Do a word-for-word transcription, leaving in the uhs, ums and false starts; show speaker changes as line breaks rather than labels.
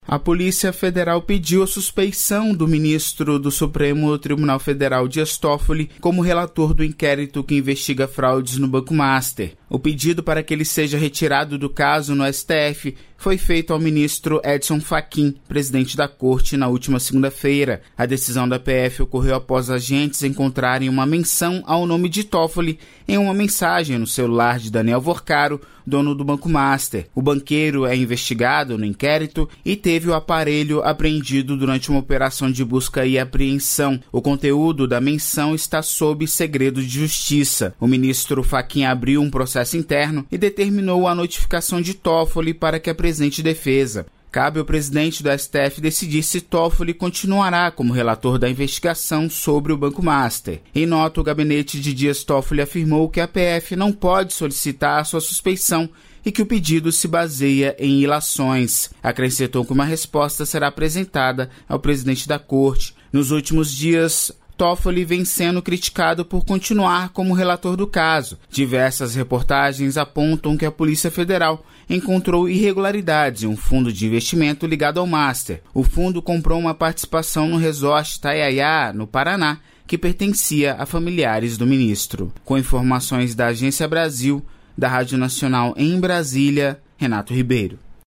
A Polícia Federal pediu a suspeição do ministro do Supremo Tribunal Federal, Dias Toffoli, como relator do inquérito que investiga fraudes no Banco Master. O pedido para que ele seja retirado do caso no S T F foi feito ao ministro Edson Fachin, presidente da Corte, na última segunda-feira. A decisão da P F ocorreu após agentes encontrarem uma menção ao nome de Toffoli em uma mensagem no celular de Daniel Vorcaro, dono do Banco Master. O banqueiro é investigado no inquérito e teve o aparelho apreendido durante uma operação de busca e apreensão. O conteúdo da menção está sob segredo de justiça. O ministro Fachin abriu um processo interno e determinou a notificação de Toffoli para que apresente defesa. Cabe ao presidente do S T F decidir se Toffoli continuará como relator da investigação sobre o Banco Master. Em nota, o gabinete de Dias Toffoli afirmou que a P F não pode solicitar a sua suspeição e que o pedido se baseia em ilações. Acrescentou que uma resposta será apresentada ao presidente da Corte. Nos últimos dias, Toffoli vem sendo criticado por continuar como relator do caso. Diversas reportagens apontam que a Polícia Federal encontrou irregularidades em um fundo de investimento ligado ao Master. O fundo comprou uma participação no resort Taiaiá, no Paraná, que pertencia a familiares do ministro. Com informações da Agência Brasil, da Rádio Nacional em Brasília, Renato Ribeiro.